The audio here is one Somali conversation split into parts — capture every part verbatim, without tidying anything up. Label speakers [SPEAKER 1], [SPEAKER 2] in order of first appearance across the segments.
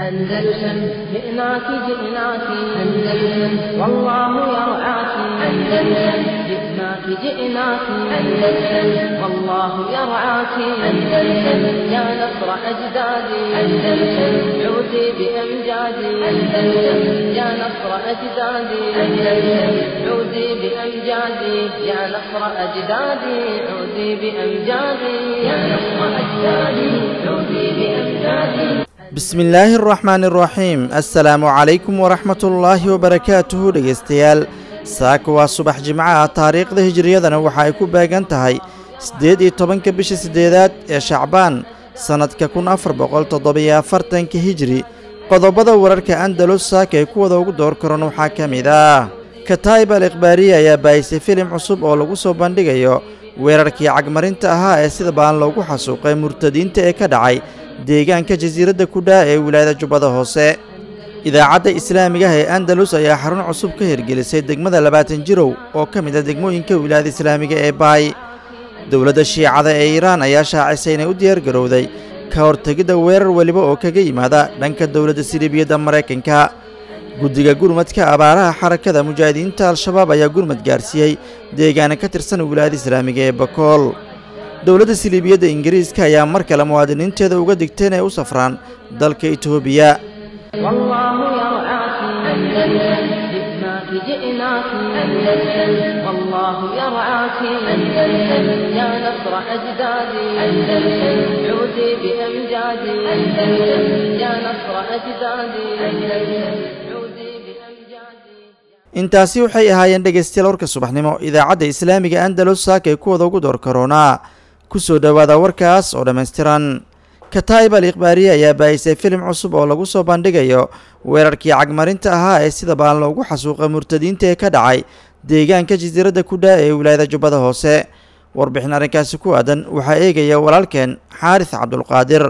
[SPEAKER 1] أندلسن جئناك جئناك أندلسن والله يرعاك أندلسن جئناك جئناك أندلسن والله يرعاك أندلسن يا نصر أجدادي أندلسن عودي بأمجادي أندلسن يا نصر أجدادي أندلسن عودي بأمجادي يا نصر أجدادي عودي بأمجادي يا نصر أجدادي عودي بأمجادي.
[SPEAKER 2] بسم الله الرحمن الرحيم السلام عليكم ورحمة الله وبركاته dhegeystayaal saaka waa subax jimcaha taariikhda hijriyadana waxa ay ku beegan tahay siddeed iyo tobanka bisha sideedaad ee Shacbaan sanadka kun afar boqol toddoba iyo afartan hijri qodobada wararka Andalus saaka ay ku wada ugu door karan waxa kamid ah Kataib al-Ikhbariya ayaa baayisay filim cusub oo lagu soo bandhigayo weerarkii cagmarinta ahaa ee sida baan loogu xasuuqay murtadiinta ee ka dhacay deegaanka jasiiradda Kudhaa ee wilaayada Jubbada Hoose. Idaacadda Islaamiga ah ee Andalus ayaa xarun cusub ka hirgelisay degmada labaatan jirow oo ka mid ah degmooyinka wilaayada Islaamiga ee Baay. Dowladda Shiicada ee Iiraan ayaa shaacisay inay u diyaar garowday ka hortagida weerar waliba oo kaga yimaada dhanka dowladda Siriibiyada Mareykanka. Guddiga gurmadka abaaraha xarakada mujaahidiinta Al-Shabaab ayaa gurmad gaarsiiyay deegaana ka tirsan wilaayada Islaamiga ee Bakool. dowladda Siliibiyada Ingiriiska ayaa mar kale muwaadiniinteeda uga digtay inay u safraan dalka Itoobiya.
[SPEAKER 1] Wallahu yar'aaki Andalsan jibnaaki ji'naaki Andalsan wallahu yar'aaki Andalsan ya nasra ajdaadi Andalsan uudi bi amjadi Andalsan ya nasra ajdaadi Andalsan uudi bi amjadi.
[SPEAKER 2] intaasi waxay ahaayeen dhegeystayaal warka subaxnimo idaacadda Islaamiga Andalus saaka ay ku wada ugu door corona kusoo dhawaada warkaas oo dhameystiran. Kataib al-Ikhbariya ayaa baayisay filim cusub oo lagu soo bandhigayo weerarkii cagmarinta ahaa ee sida baan loogu xasuuqay murtadiinta ee ka dhacay deegaanka jasiiradda Kudhaa ee wilaayada Jubbada Hoose. warbixin arrinkaasi ku aadan waxaa eegaya walaalkeen Xaaris Cabdulqaadir.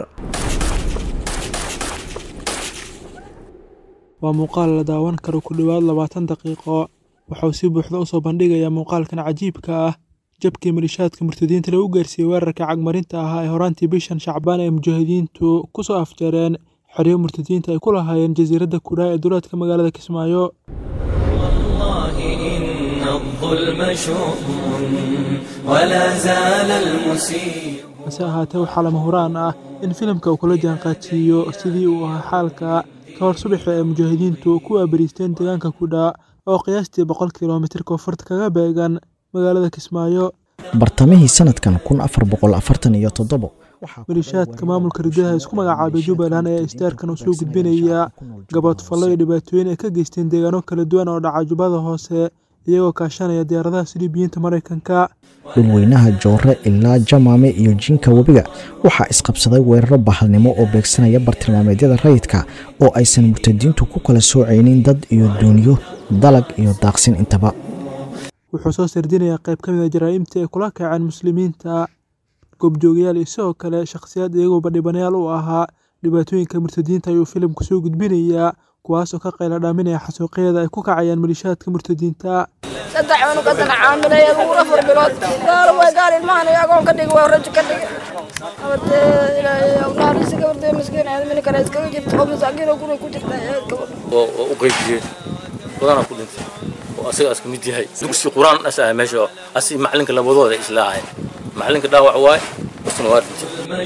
[SPEAKER 3] waa muuqaal la daawan karo ku dhawaad labaatan daqiiqo waxa uu si buuxda u soo bandhigayaa muuqaalkan cajiibka ah jabkii malishaadka murtadiinta lagu gaarsiiyey weerarka cagmarinta ahaa ee horaantii bishan Shacbaan ee mujaahidiintu ku soo afjareen xeryo murtadiinta ay ku lahaayeen jasiiradda Kudhaa ee duleedka magaalada Kismaayo.
[SPEAKER 4] wallahi inna adh-dhulma shu'mun wala zala al-musib.
[SPEAKER 3] hase ahaatee waxaa lama huraan ah in filimka uu kula jaanqaadsiiyo sidii uu ahaa xaalka ka hor subaxa ee mujaahidiintu ku waabariisteen deegaanka Kudhaa oo qiyaastii boqol kiiloomitir koonfurta kaga beegan magaalada Kismaayo.
[SPEAKER 5] bartamihii sanadkan kun afar boqol afartan iyo toddoba
[SPEAKER 3] malishaadka maamulka ridada isku magacaabay Jubbaland ee istaarkan u soo gudbinaya gabadh fallo iyo dhibaatooyin ay ka geysteen deegaano kala duwan oo dhaca Jubbada Hoose iyagoo kaashanaya diyaaradaha Siliibiyiinta Mareykanka.
[SPEAKER 5] dhulweynaha Joore ilaa Jamaame iyo Jinka Webiga waxaa isqabsaday weeraro bahalnimo oo beegsanaya bartilmaameedyada rayidka oo aysan murtadiintu ku kala soocaynin dad iyo duuniyo dalag iyo daaqsin intaba.
[SPEAKER 3] wuxuu soo sardinayaa qayb ka mid ah jaraa'imta ay kula kaceen muslimiinta goobjoogayaal iyo sidoo kale shakhsiyaad iyagoo badhibanayaal u ahaa dhibaatooyinka murtadiinta ayuu filimku soo gudbinayaa kuwaasoo ka qayla dhaaminaya xasuuqyada ay ku kacayaan malishaadka murtadiinta.
[SPEAKER 6] saddex cunug ka tanacaamilay ugu afar bilood gaalo way gaal ilmahan iyagoon ka dhigi waa rajo ka dhigi abade ilaahay awlaar isaga warday miskiin aadmin kale iskaga jirto oo masaakiin oo guriga ku jirta
[SPEAKER 7] oo u qaybiyay wadana ku dhintay oo asaga aska mid yahay dugsi quraan asaa meesha asi macalinka labadooda islaahay macalinka dhaawac waay isna waa dhintay.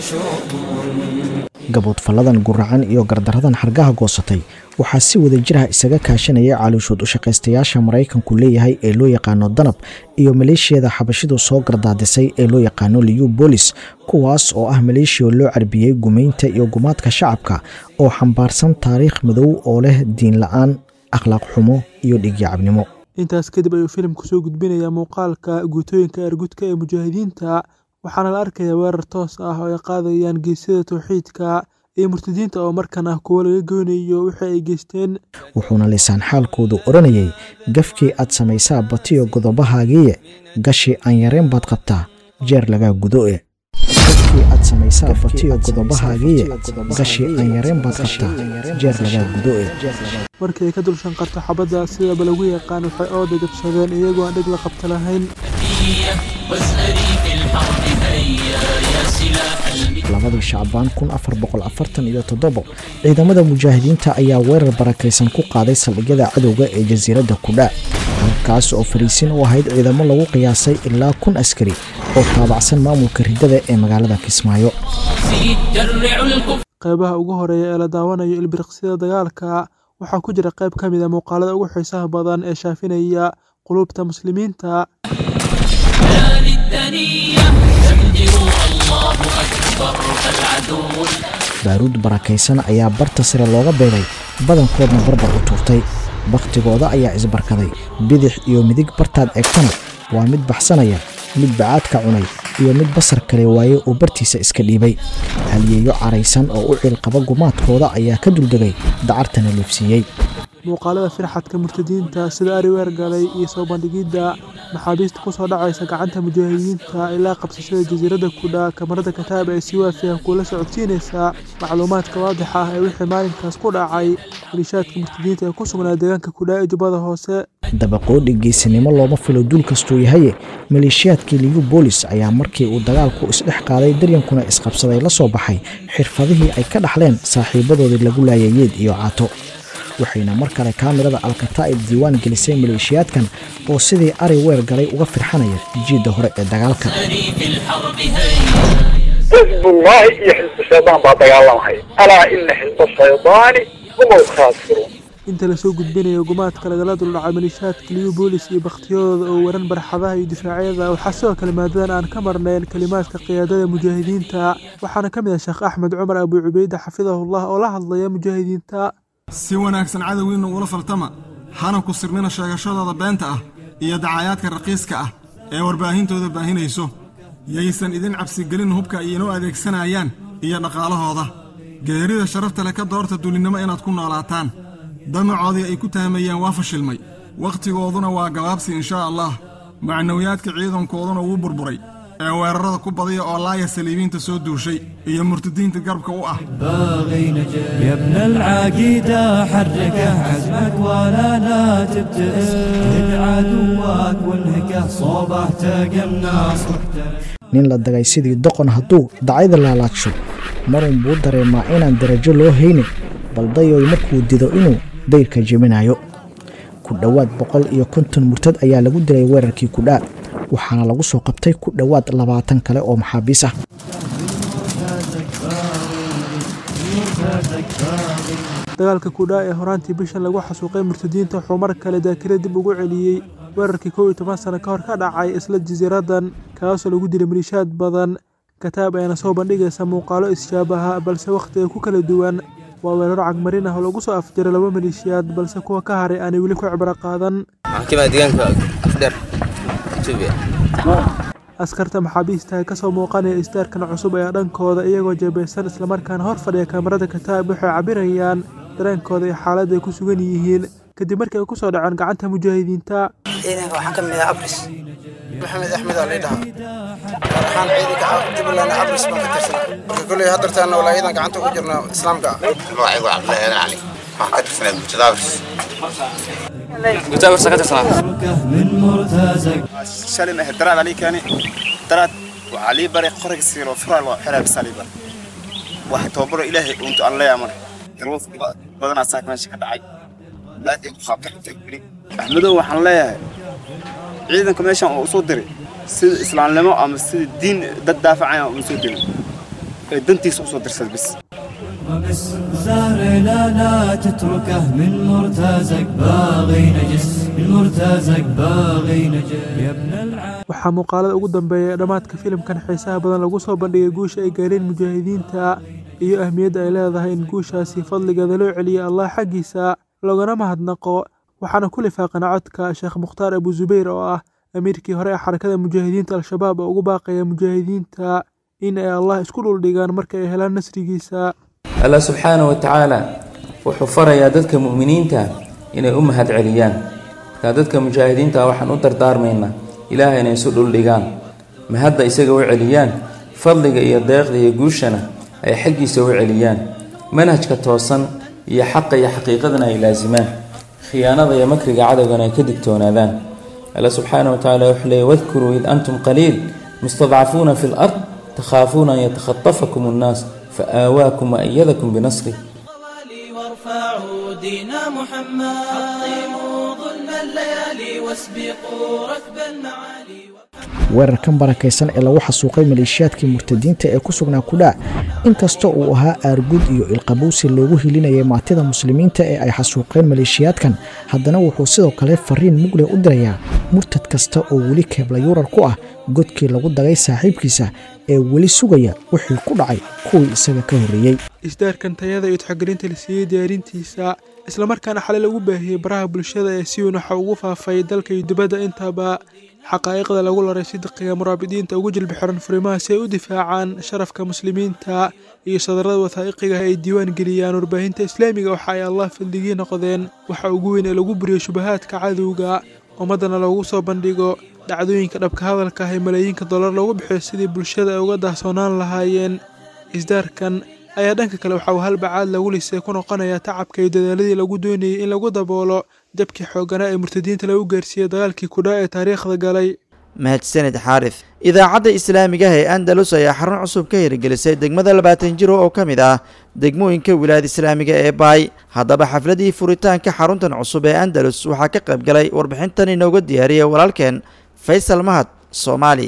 [SPEAKER 5] gabood falladan guracan iyo gardaradan xargaha goosatay waxaa si wada jir ah isaga kaashanaya calooshood u shaqaystayaasha Mareykanku leeyahay ee loo yaqaano Danab iyo maleeshiyada xabashidu soo gardaadisay ee loo yaqaano Liyu Police kuwaas oo ah maleeshiyo loo carbiyay gumeynta iyo gumaadka shacabka oo xambaarsan taariikh madow oo leh diin la'aan akhlaaq xumo iyo dhigyacabnimo.
[SPEAKER 3] intaas kadib ayuu filimku soo gudbinayaa muuqaalka guutooyinka argudka ee mujaahidiinta waxaana la arkayaa weerar toos ah oo ay qaadayaan geesida tawxiidka iyo murtadiinta oo markan ah kuwa laga goonayo wixii ay geysteen.
[SPEAKER 5] wuxuuna lisaan xaalkoodu oranayay gafkii aad samaysaa batiyo godobahaagiye gashi aan yareen baad qabtaa jeer laga gudo ee gafkii aad samaysaa batiyo godobahaagiye gashi aan yareen baad qabtaa jeer laga gudo ee
[SPEAKER 3] markay ka dul shanqarto xabadda sida lagu yaqaan waxay ooda jabsadeen iyagoo aan dhig la qabta lahayn.
[SPEAKER 5] labadii shacbaan kun afar boqol afartan iyo toddobo ciidamada mujaahidiinta ayaa weerar barakaysan ku qaaday saldhigyada cadowga ee jasiiradda kudha halkaas oo fariisin u ahayd ciidamo lagu qiyaasay ilaa kun askari oo taabacsan maamulka ridada ee magaalada Kismaayo.
[SPEAKER 3] qaybaha ugu horeeya ee la daawanayo ilbiriqsida dagaalka waxaa ku jira qayb ka mid ah muuqaalada ugu xiisaha badan ee shaafinaya qulubta muslimiinta.
[SPEAKER 5] baaruud barakaysan ayaa barta sare looga beegay badankoodna barbar u tuurtay waqtigooda ayaa isbarkaday bidix iyo midig bartaad eegtana waa mid baxsanaya mid bacaadka cunay iyo mid basar kale waaye oo bartiisa iska dhiibay haliyeeyo caraysan oo u cilqaba gumaadkooda ayaa ka duldegay dacartana leefsiiyey.
[SPEAKER 3] muuqaalada firxadka murtadiinta sida ari weer galay iyo soo bandhigidda maxaabiista ku soo dhacaysa gacanta mujaahidiinta ilaa qabsashada jasiiradda kudha kamarada kataab ee si waafiya kula socodsiinaysa macluumaadka waadixa ah ee wixii maalinkaas ku dhacay malishaadka murtadiinta ee ku sugnaa deegaanka kudha ee jubbada hoose.
[SPEAKER 5] dabaqoodhi geesinimo looma filo duul kastuu yahaye maleeshiyaadkii liyu boolis ayaa markii uu dagaalku isdhex qaaday daryankuna isqabsaday la soo baxay xirfadihii ay ka dhaxleen saaxiibadoodii lagu laayay yeed iyo caato waxayna mar kale kaamirada alkataa'ib diiwaan gelisay maleeshiyaadkan oo sidii ari weer galay uga firxanaya jiidda hore ee dagaalka.
[SPEAKER 8] xisbullaahi iyo xisbu shaydaan baa dagaalamaya alaa ina xisba shaydaani hum alkhaasiruun.
[SPEAKER 3] inta lasoo gudbinayo gumaadka lagala duldhacay maleeshiyaadka liyu boolis iyo bakhtiyadooda oo waran barxadaha iyo difaacyada waxaa sidoo kale maadadan aan ka marnayn kalimaadka qiyaadada mujaahidiinta waxaana ka mid ah sheekh axmed cumar abu cubayda xafidahullah oo la hadlaya mujaahidiinta.
[SPEAKER 9] si wanaagsan cadowgiinna ula faltama hana ku sirmina sheegashadooda beenta ah iyo dacayaadka raqiiska ah ee warbaahintooda baahinayso yaysan idin cabsigelin hubka iinoo adeegsanayaan iyo dhaqaalahooda geerida sharafta leh ka doorta dulinnimo inaad ku noolaataan damacoodii ay ku tahamayaan waa fashilmay wakhtigooduna waa gabaabsi inshaa allah macnawiyaadka ciidankooduna wuu burburay ee weerarada ku badiya oo laaya saliibiinta soo duushay iyo murtadiinta garabka u ah.
[SPEAKER 4] يا ابن العقيدة حرك عزمك ولا لا تبتئس عدوك وانهكه صوبه تقم ناصرك.
[SPEAKER 5] nin la dagay sidii doqon hadduu dacayda laalaadsho marun buu dareemaa inaan darajo loo haynin baldayoy markuu dido inuu dayrka jebinayo. ku dhowaad boqol iyo konton murtad ayaa lagu dilay weerarkii kudha waxaana lagu soo qabtay ku dhowaad labaatan kale oo maxaabiis ah.
[SPEAKER 3] dagaalka kudha ee horaantii bishan lagu xasuuqay murtadiinta wuxuu mar kale daakire dib ugu celiyey weerarkii kow iyo toban sano ka hor ka dhacay isla jasiiradan kaasoo lagu dilay maliishaad badan. kataab ayana soo bandhigaysa muuqaalo isjaabaha balse wakhtiga ku kala duwan. waa weeraro cagmarin ah oo lagu soo afjiray laba maleeshiyaad balse kuwa ka haray aanay weli ku cibro qaadan. askarta maxaabiista ka soo muuqanaya istaarkan cusub ayaa dhankooda iyagoo jeebeysan islamarkaana hor fadhiya kaamarada kataab waxay cabirayaan dareenkooda iyo xaaladda ay ku sugan yihiin kadib markii ay ku soo dhaceen gacanta mujaahidiinta.
[SPEAKER 10] waxaan ka mid ah abris maxamed axmed ali dhaha waxaan ciidanka jubbaland abris baan ka tirsanaa marka kuley hadartaana walaayadan gacanta ugu jirnaa islaamka ah. magacaygu cabdillaahi aadan cali waxaan ka tirsanaa bulshada abris
[SPEAKER 11] قتابر سكت صلاة
[SPEAKER 10] من مرتزق سالم اهدراد علي كاني دراد وعلي بري قرق سير وفرال وحلا بساليبا واحد توبر إلهي وانت الله يا من الوص بدنا ساك ماشي كدعي لا تخاف تكبري أحمده وحنا لا عيدا كماشان وصدري سيد إسلام لما أم سيد الدين ضد دافع عنه وصدري دنتي صدر سد بس
[SPEAKER 4] وبس زار لا لا تتركه من مرتزق باغي نجس من مرتزق باغي نجس يا ابن العالم.
[SPEAKER 3] waxaa muuqaalada ugu dambeeya dhamaadka filimkan xiisaha badan lagu soo bandhigay guusha ay gaareen mujaahidiinta iyo ahmiyadda ay leedahay in guushaasi fadligeeda loo celiyo allah xaggiisa loogana mahadnaqo. waxaana ku lifaaqana codka sheekh mukhtaar abu zubayr oo ah amiirkii hore ee xarakada mujaahidiinta al-shabaab oo ugu baaqaya mujaahidiinta in ay allah isku dhuldhigaan marka ay helaan nasrigiisa.
[SPEAKER 12] الله سبحانه وتعالى وحفر يا دتك مؤمنين تا إن أمهات عليان كادتك مجاهدين تا وحن أطر دار منا إلهي إن يسود اللجان مهدا يسوي عليان فضل يا داغ يا جوشنا أي حق يسوي عليان منهج كتوصن يا حق يا حقيقتنا إلى زمان خيانة يا مكر عددنا كدكتونا ذان الله سبحانه وتعالى يحلي واذكروا إذ أنتم قليل مستضعفون في الأرض takhaafuuna an yatakhatafakum annaas fa aawaakum wa ayadakum binasrih.
[SPEAKER 4] وارفعوا دين محمد حطموا ظلم الليالي واسبقوا ركب المعالي.
[SPEAKER 5] weerarkan barakaysan ee lagu xasuuqay maleeshiyaadkii murtadiinta ee ku sugnaa Kudhaa inkastoo uu ahaa aargud iyo ilqabowsi loogu hilinayay maatida muslimiinta ee ay xasuuqeen maleeshiyaadkan, haddana wuxuu sidoo kale fariin mugle u dirayaa murtad kasta oo weli keebla yurar ku ah godkii lagu dagay saaxiibkiisa ee weli sugaya wixii ku dhacay kuwii isaga ka horreeyay.
[SPEAKER 3] isdaarkan tayada iyo taxagelinta la siiyay diyaarintiisa isla markaana xalay lagu baahiyay baraha bulshada ee si weyn waxa ugu faafay dalka iyo dibadda intaba xaqaa'iqda lagu laray sidqiga muraabidiinta ugu jilbi xiran furimaha si ay u difaacaan sharafka muslimiinta iyo sadarada wathaa'iqiga ay diiwaan geliyaan warbaahinta islaamiga waxa ay allah fadligii noqdeen waxa ugu weyn ee lagu buriyo shubahaadka cadowga ummadana loogu soo bandhigo dhacdooyinka dhabka hadalka ah ee malaayiinka dollar loogu bixiyo sidii bulshada ay uga daahsoonaan lahaayeen. isdaarkan ayaa dhanka kale waxa uu halbacaad lagu lisay ku noqonaya tacabka iyo dadaaladii lagu doonayay in lagu daboolo jabkii xooganaa ee murtadiinta lagu gaarsiiyey dagaalkii Kudhaa ee taariikhda galay.
[SPEAKER 2] mahadsanid xaarif. idaacadda islaamiga ee Andalus ayaa xarun cusub ka hirgelisay degmada labaatan jiro oo ka mid ah degmooyinka wilaayada islaamiga ee Baay. haddaba xafladii furitaanka xaruntan cusub ee Andalus waxaa ka qayb galay warbixintan inooga diyaariyay walaalkeen Faysal Mahad Soomaali.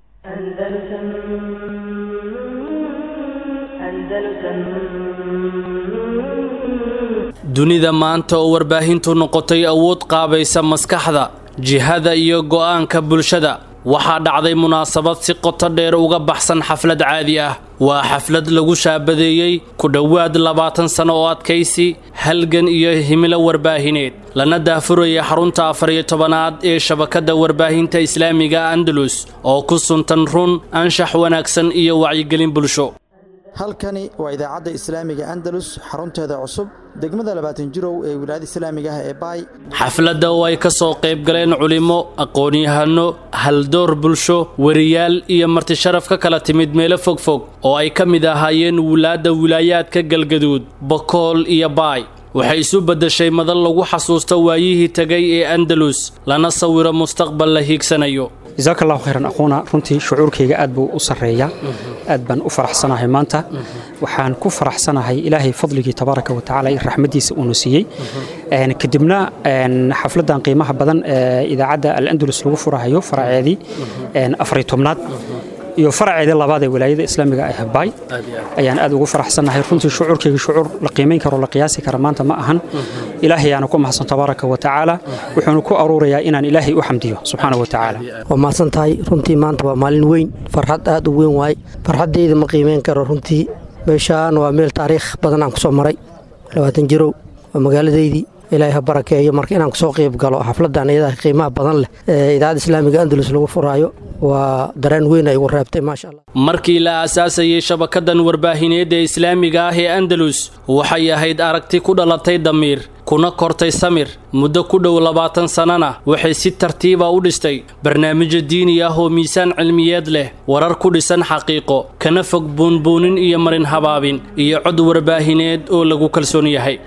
[SPEAKER 11] dunida maanta oo warbaahintu noqotay awood qaabaysa maskaxda, jihada iyo go'aanka bulshada, waxaa dhacday munaasabad si qoto dheer uga baxsan xaflad caadi ah. waa xaflad lagu shaabadeeyey ku dhowaad labaatan sano oo adkaysi, halgan iyo himilo warbaahineed, lana daafuraya xarunta afar iyo tobanaad ee shabakadda warbaahinta islaamiga Andalus oo ku suntan run, anshax wanaagsan iyo wacyigelin bulsho.
[SPEAKER 2] halkani waa idaacadda islaamiga Andalus xarunteeda cusub degmada labaatan jiro ee wilaayada islaamiga ah ee Baay.
[SPEAKER 11] xafladda oo ay ka soo qayb galeen culimo, aqoon-yahano, haldoor bulsho, wariyaal iyo marti sharaf ka kala timid meelo fogfog oo ay ka mid ahaayeen wulaadda wilaayaadka Galgaduud, Bokool iyo Baay. waxay isu bedeshay madal lagu xasuusto waayihii tagay ee Andalus lana sawiro mustaqbal la hiigsanayo.
[SPEAKER 13] جزاك الله خيرا أخونا رنتي شعوركيga aad buu u sareeyaa aad baan u faraxsanahay maanta waxaan ku faraxsanahay ilaahay fadligii tabaaraka wa tacaala iyo raxmadiisa uu nusiyay een kadibna een xafladan qiimaha badan ee idaacada al-Andalus lagu furahayo faraceedii een afar iyo tobnaad iyo faraceedii labaad ee wilaayada islaamiga ah Baay ayaan aad ugu faraxsanahay runtii shucuurkayga shucuur la qiimeyn karo la qiyaasi karo maanta ma ahan ilaahay aanu ku mahadsan tabaaraka wa tacaala wuxuu ku aruurayaa inaan ilaahay u xamdiyo subhanahu wa tacaala
[SPEAKER 14] waa mahadsan tahay runtii maanta waa maalin weyn farxad aad u weyn waay farxadeeda ma qiimeyn karo runtii meeshaan waa meel taariikh badan aan ku soo maray labaatan jiro waa magaaladeedii ilaahay ha barakeeyo marka inaan ku soo qayb galo xafladan iyada qiimaha badan leh ee idaacada islaamiga Andalus lagu furaayo waa dareen weyn ay ugu reebtay maasha Allah.
[SPEAKER 11] markii la aasaasayay shabakadan warbaahineed ee islaamiga ah ee Andalus waxay ahayd aragti ku dhalatay damiir kuna kortay samir muddo ku dhow labaatan sanana waxay si tartiib ah u dhistay barnaamijyo diini ah oo miisaan cilmiyeed leh, warar ku dhisan xaqiiqo, kana fog buunbuunin iyo marin habaabin, iyo cod warbaahineed oo lagu kalsoon yahay.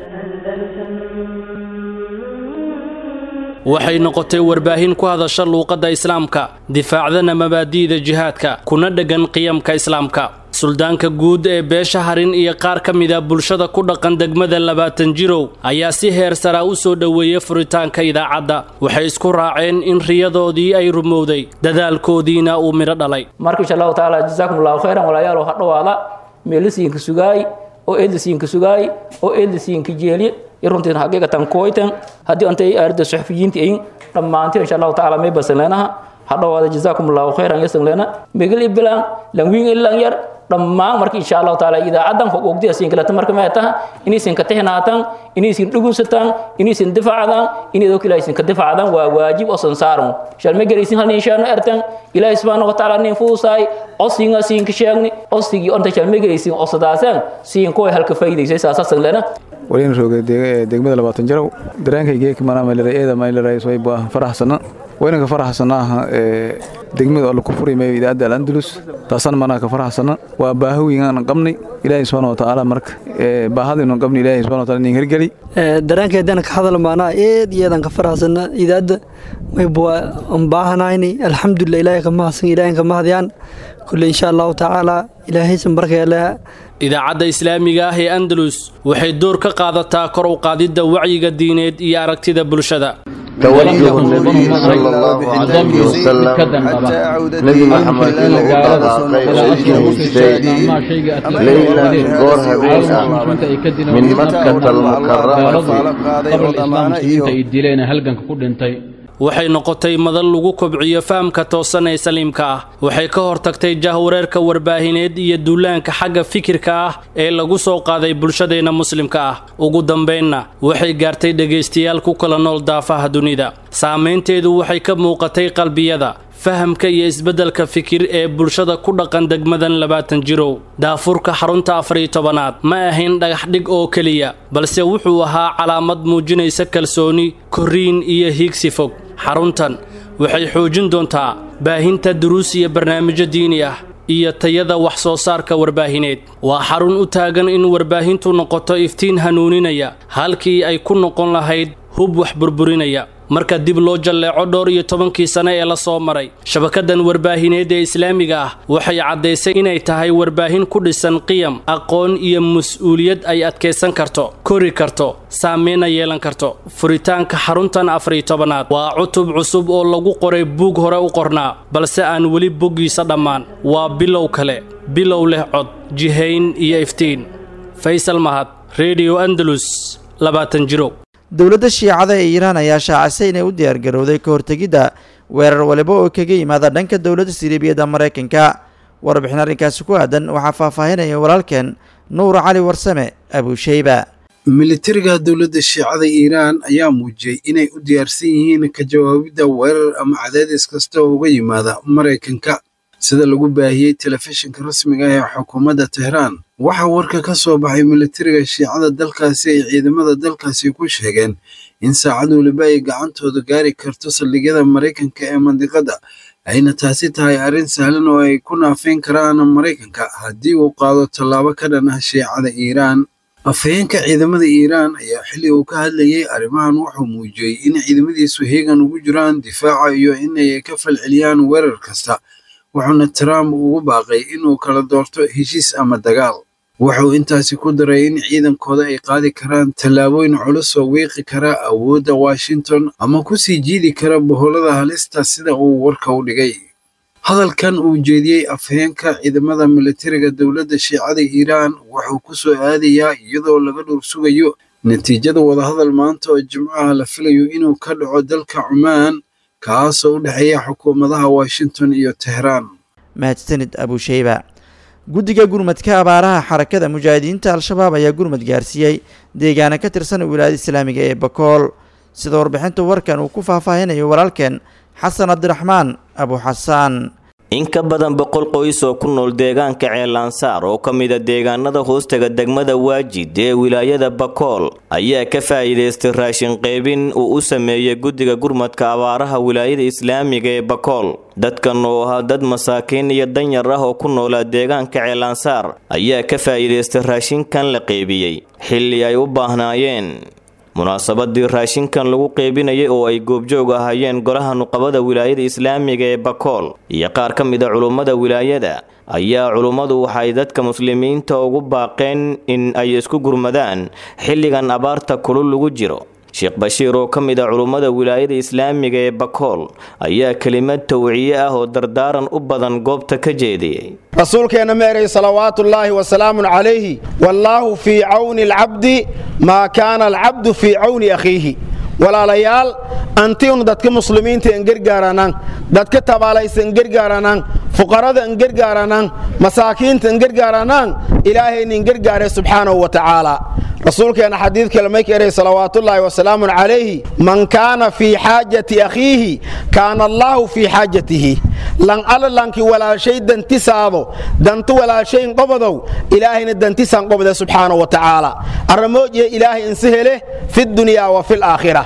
[SPEAKER 11] waxay noqotay warbaahin ku hadasha luuqadda islaamka, difaacdana mabaadi'da jihaadka, kuna dhagan qiyamka islaamka. suldaanka guud ee beesha harin iyo qaar ka mid ah bulshada ku dhaqan degmada labaatan jiro ayaa si heer sare u soo dhaweeyay furitaanka idaacadda. waxay isku raaceen in riyadoodii ay rumowday, dadaalkoodiina uu midho dhalay.
[SPEAKER 15] marka insha Allah taala jazakumullahu khairan walaalayaal ha dhawaada meelisiinka sugaay oo eedisiinka sugaay oo eedisiinka jeeliye runtii haqiiqatan kooytan hadii antay arda suxufiyiinta ay dhamaantii insha Allah taala may basanleenaha ha dhawaada jazakumullahu khairan yasanleena megal iblan langwiin ilan yar dhammaan marka insha Allah taala idaacadan xuquuqdiisa siin kala marka ma taha inaysan ka tixnaatan inaysan dhugunsatan inaysan difaacdan inay dadku ka difaacdan waa waajib oo sansaaran shal ma garaysin hal inshaana artan ilaahay subhanahu wa taala nin fuusay osinga siin ka sheegni osigi onta shal ma garaysin oo sadaasan siin kooy halka faa'iideysay saasan leena
[SPEAKER 16] ولين روجي دجمة لبعض جرو درانك يجيك منا ملري إذا ما يلري سوي باه فرح سنة وينك فرح سناها دقمد الله كفري ما يدعى الأندلس تصن منا كفرح سنة وباهوي أنا قمني إلهي سبحانه وتعالى مرك بهذا إنه قمني إلهي سبحانه وتعالى نهرجلي
[SPEAKER 14] درانك دانك هذا المعنى إيه ديادن كفرح سنة إذا ما يبغى أمباهنايني الحمد لله إلهي كما سن إلهي كما هذيان كل إن شاء الله تعالى إلهي سنبرك الله
[SPEAKER 11] idaacadda islaamiga ah ee Andalus waxay door ka qaadataa kor u qaadida wacyiga diineed iyo aragtida bulshada
[SPEAKER 17] توجه النبي صلى الله عليه وسلم حتى عودة نبي محمد وقضى قيد ليلة غورها بيسا من مكة المكرمة
[SPEAKER 11] waxay noqotay madal lagu kobciyo fahamka toosan ee saliimka ah waxay ka hortagtay jahwareerka warbaahineed iyo duulaanka xagga fikirka ah ee lagu soo qaaday bulshadeena muslimka ah ugu dambeynna waxay gaartay dhageystayaal ku kala nool daafaha dunida saameynteedu waxay ka muuqatay qalbiyada fahamka iyo isbeddelka fikir ee bulshada ku dhaqan degmadan labaatan jirow daafurka xarunta afar iyo tobanaad ma ahayn dhagax dhig oo kaliya balse wuxuu ahaa calaamad muujinaysa kalsooni koriin iyo hiigsi fog xaruntan waxay xoojin doontaa baahinta duruus iyo barnaamijyo diini ah iyo tayada wax soo saarka warbaahineed waa xarun u taagan in warbaahintu noqoto iftiin hanuuninaya halkii ay ku noqon lahayd hub wax burburinaya marka dib loo jalleeco dhowr iyo tobankii sano ee la soo maray shabakadan warbaahineed ee islaamiga ah waxay caddeysay inay tahay warbaahin ku dhisan qiyam aqoon iyo mas'uuliyad ay adkeysan karto kori karto saameyn yeelan karto furitaanka xaruntan afar iyo tobanaad waa cutub cusub oo lagu qoray buug hore u qornaa balse aan weli boggiisa dhammaan waa bilow kale bilow leh cod jihayn iyo iftiin faysal mahad radio andalus labaatan jiro
[SPEAKER 2] dowladda shiicada ee Iiraan ayaa shaacisay inay u diyaar garowday ka hortagida weerar waliba oo kaga yimaada dhanka dowladda Siriibiyada Mareykanka warbixin arrinkaasi ku aadan waxa faahfaahinaya walaalkeen Nuur Cali Warsame Abu Shayba
[SPEAKER 18] militariga dowladda shiicada Iiraan ayaa muujiyay inay u diyaarsan yihiin ka jawaabida weerar ama cadaadis kasta oo uga yimaada Mareykanka sida lagu baahiyay telefishinka rasmiga ah ee xukuumadda Tehran waxa warka ka soo baxay militariga shiicada dalkaasi ay ciidamada dalkaasi ku sheegeen in saacad waliba ay gacantooda gaari karto saldhigyada Mareykanka ee mandiqada ayna taasi tahay arrin sahlan oo ay ku naafin karaan Mareykanka haddii uu qaado tallaabo ka dhan ah shiicada Iiraan afhayeenka ciidamada Iiraan ayaa xilli uu ka hadlayay arrimahan wuxuu muujiyay in ciidamadiisu heegan ugu jiraan difaaca iyo inay ka falceliyaan weerar kasta wuxuuna Trump ugu baaqay inuu kala doorto heshiis ama dagaal wuxuu intaasi ku daray in ciidankooda ay qaadi karaan tallaabooyin culus oo weeqi kara awoodda Washington ama ku sii jiidi kara boholada halista sida uu warka u dhigay hadalkan uu jeediyay afhayeenka ciidamada militariga dowladda shiicada Iiraan wuxuu ku soo aadayaa iyadoo laga dhur sugayo natiijada wadahadal maanta oo Jimcaha la filayo inuu ka dhaco dalka Oman kaasoo u dhaxeeya xukuumadaha Washington iyo Tehran
[SPEAKER 2] mahadsanid Abu Shayba guddiga gurmadka abaaraha xarakada mujaahidiinta al-shabaab ayaa gurmad gaarsiiyay deegaana ka tirsan wilaayada islaamiga ee Bakool sida warbixinta warkan uu ku faahfaahinayo walaalkeen Xasan Abdiraxmaan Abu Xasan
[SPEAKER 19] in ka badan boqol qoys oo ku nool deegaanka Ceelansaar oo ka mid ah deegaanada hoostaga degmada Waajid ee wilaayada Bakool ayaa ka faa'iideystay raashin qaybin uu u sameeyay guddiga gurmadka abaaraha wilaayada islaamiga ee Bakool dadkan oo ah dad masaakiin iyo danyar ah oo ku nool deegaanka Ceelansaar ayaa ka faa'iideystay raashinkan la qaybiyay xilli ay u baahnaayeen munaasabadii raashinkan lagu qeybinayay oo ay goobjoog ahaayeen golaha nuqabada wilaayada islaamiga ee Bakool iyo qaar ka mid ah culimada wilaayada ayaa culimadu waxay dadka muslimiinta ugu baaqeen in ay isku gurmadaan xilligan abaarta kulul lagu jiro Sheekh Bashiir oo ka mid ah culimada wilaayada islaamiga ee Bakool ayaa kelimad tawciye ah oo dardaaran u badan goobta ka jeediyay
[SPEAKER 20] rasuulkeena meeray salawaatullaahi wa salaamun calayhi wallaahu fii cawni alcabdi maa kaana alcabdu fii cawni akhiihi walaalayaal antiinu dadka muslimiinta en gargaaranaan dadka tabaalaysa en gargaaranaan fuqarada en gargaaranaan masaakiinta en gargaaranaan ilaahayna en gargaaray subxaanahu wa tacaala rasuulkeena xadiidka lama keenay salawaatullaahi wa salaamun calayhi man kaana fii xaajati akhiihi kaana allaahu fii xaajatihi lan alla lanki walaashay dantisaado dantu walaashayn qobodow ilaahayna dantisaan qobode subxaanahu wa tacaala arramoojiya ilaahay insi hele fi dunyaa wa fi laakhira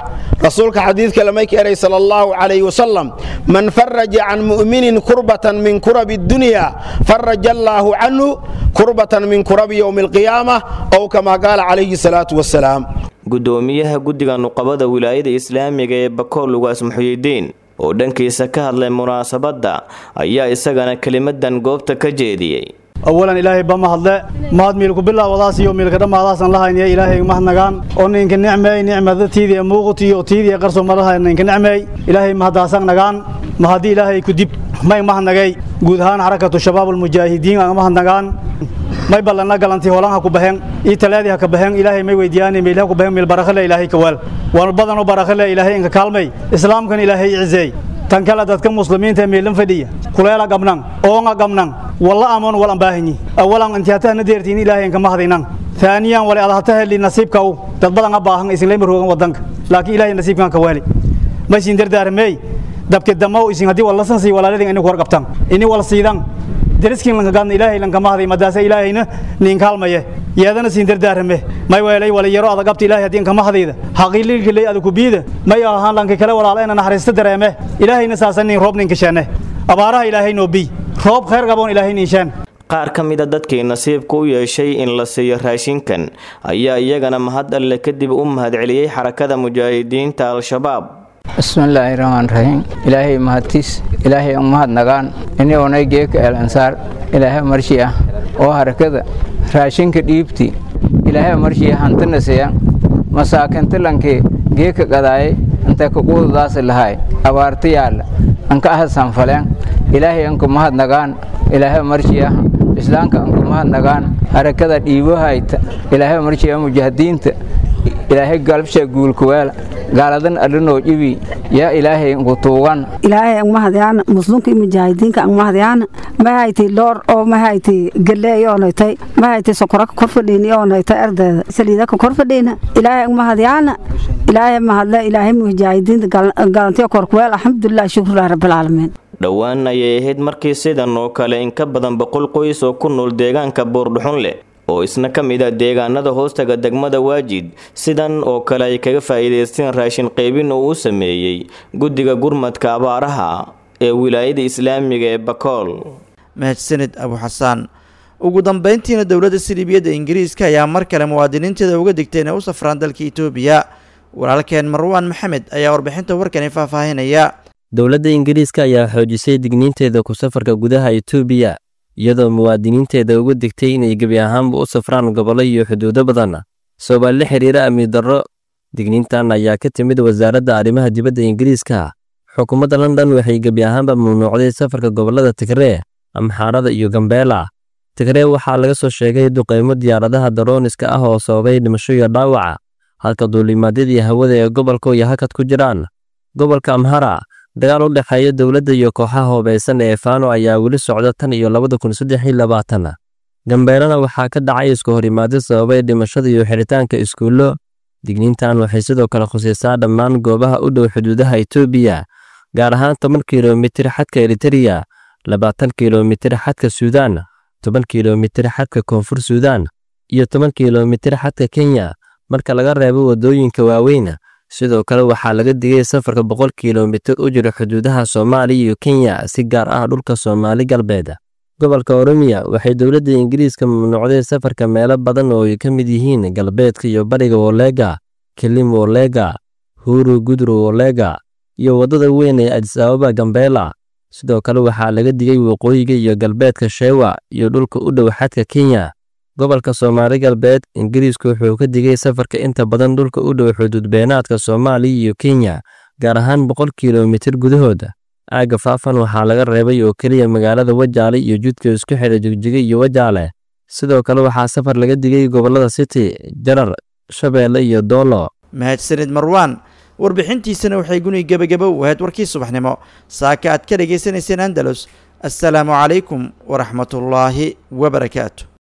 [SPEAKER 20] rasuulka xadiidka lamay ka eray sala allahu calayhi wasalam man faraja can mu'minin kurbatan min kurabi dunya faraja allaahu canhu kurbatan min kurabi yowmi alqiyaama ow kama qaala calayhi salaatu wassalaam
[SPEAKER 19] gudoomiyaha guddiga nuqabada wilaayada islaamiga ee bakool ugaas muxyidiin oo dhankiisa ka hadlay munaasabadda ayaa isagana kelimadan goobta ka jeediyey
[SPEAKER 21] awalan ilaahay bama hadle maad miilku bilaa wadaas iyo miilka dhammaadaasan lahaynaya ilaahay mahadnagaan oo ninka nicmeey nicmada tiidii muuqutiyo tiidii qarso malaha ninka nicmeey ilaahay mahadaasan nagaan ma haddii ilaahay ku dib may mahadnagay guud ahaan xarakatu shabaabul mujaahidiin aan mahadnagaan may ballanna galantii hoolanha ku baxeen ii talaadii ha ka baxeen ilaahay may weydiiyaan meelaha ku baxeen meel barakale ilaahay ka wal wal badan oo barakale ilaahay inka kaalmay islaamkan ilaahay ciisay tan kala dadka muslimiinta meelan fadhiya kuleela gabnan oonga gabnan walla amoon wal ambaahinyi awalan intiyaataha nadeertiin ilaahay inka mahadinan ثانيا ولا أضحتها اللي نصيبك أو تطبعنا باهن إسم لي مروج ودنك لكن إلهي نصيبك كوالي ما يصير دار مي دبك الدماء إسم هدي والله سنسي ولا لدين إنه كور قبتان إني والله سيدان درسكين لنك قان إلهي لنك ما هذه مدرسة إلهي نه نينكال ميه يا ذا نسير دار مي ما يوالي ولا يرى هذا قبت إلهي هدين كما هذه حقيقي اللي هذا كبيدة ما يهان لنك كلا ولا علينا نحرست درامه إلهي نساسني روب نكشانه أبارة إلهي نبي روب خير قبون إلهي نيشان
[SPEAKER 19] qaar ka mid a dadkii nasiibka u yeeshay in la siiyo raashinkan ayaa iyagana mahad alle kadib u mahadceliyey xarakada mujaahidiinta al-shabaab
[SPEAKER 22] bismillaahi rahmaani rahiim ilaahay mahadtiis ilaahay u mahadnagaan inay onay geeka el ansaar ilaahay marshi ah oo harakada raashinka dhiibti ilaahay marshi hantana siya masaakinta lanke geeka qadaay inta ku quudaas lahay abaarta yaala anka ahsan faleen ilaahay anku mahadnagaan ilaahay marshi ah islaamka anku mahadnagaan harakada dhiibahayta ilaahay marjiya mujaahidiinta ilaahay galbsha guulkuweel gaaladan adinoo jibi yaa ilaahay ugu tuugan
[SPEAKER 23] ilaahay ang mahadiyaan muslimka mujaahidiinka ang mahadiyaan ma hayti loor oo ma hayti galeey oo noytay ma hayti sokora ka korfadhiin oo noytay ardeeda saliida ka korfadhiina ilaahay ang mahadiyaan ilaahay mahadla ilaahay mujaahidiinta galantiyo korkuweel alxamdulillah shukrullahi rabbil caalamiin
[SPEAKER 19] dhowaan ayay ahayd markii sidan oo kale in ka badan boqol qoys oo ku nool deegaanka buurdhuxun leh oo isna ka mid ah deegaanada hoostaga degmada waajid sidan oo kale ay kaga faa'iidaysteen raashin qaybin oo uu sameeyey guddiga gurmadka abaaraha ee wilaayada islaamiga ee bakool
[SPEAKER 2] mahadsanid abu xasaan ugu dambeyntiina dowladda siliibiyadda ingiriiska ayaa mar kale muwaadiniinteeda uga digtay inay u safraan dalka itoobiya walaalkeen marwaan maxamed ayaa warbixinta warkani faahfaahinaya
[SPEAKER 24] dowladda ingiriiska ayaa xoojisay digniinteeda ku safarka gudaha itoobiya iyadoo muwaadiniinteeda uga digtay inay gebi ahaanba u safraan gobollo iyo xuduudo badan sabab la xiriira amni darro digniintan ayaa ka timid wasaaradda arrimaha dibadda ingiriiska xukuumadda london waxay gebi ahaanba mamnuucday safarka gobollada tigree amxaarada iyo gambeela tigree waxaa laga soo sheegay duqeymo diyaaradaha darooniska ah oo sababay dhimasho iyo dhaawaca halka duulimaadyadii hawada ee gobolka iyo hakad ku jiraan gobolka amhara dagaal u dhexeeya dowladda iyo kooxaha hoobaysan ee faano ayaa weli socda tan iyo labada kun saddex iyo labaatan gambeelana waxaa ka dhacay isku horimaadyo sababay dhimashada iyo xiritaanka iskuullo digniintan waxay sidoo kale khusaysaa dhammaan goobaha u dhow xuduudaha itoobiya gaar ahaan toban kilomitir xadka eritereya labaatan kilomitir xadka suudaan toban kilomitir xadka koonfur suudaan iyo toban kilomitir xadka kenya marka laga reebo waddooyinka waaweyn sidoo kale waxaa laga digay safarka boqol kilomitir u jira xuduudaha Soomaaliya iyo Kenya si gaar ah dhulka Soomaali galbeed gobolka Oromiya waxay dowladda Ingiriiska mamnuucday safarka meelo badan oo ay ka mid yihiin galbeedka iyo bariga Wolega Kilimu Wolega Huru Gudru Wolega iyo wadada weyn ee Addis Ababa Gambela sidoo kale waxaa laga digay waqooyiga iyo galbeedka Shewa iyo dhulka u dhow xadka Kenya gobolka Soomaali galbeed Ingiriisku wuxuu ka digay safarka inta badan dhulka u dhow xuduud beenaadka Soomaaliya iyo Kenya gaar ahaan boqol kilomitir gudahooda aaga faafan waxaa laga reebay oo kaliya magaalada Wajaale iyo jidka isku xidha Jigjiga iyo Wajaale sidoo kale waxaa safar laga digay gobolada City Jarar Shabeelle iyo Doolo
[SPEAKER 2] mahadsanid Marwan warbixintiisana waxay guni gabagaba u ahayd warkii subaxnimo saaka aad ka dhageysanayseen Andalus assalaamu calaykum wa rahmatullaahi wa barakaatuh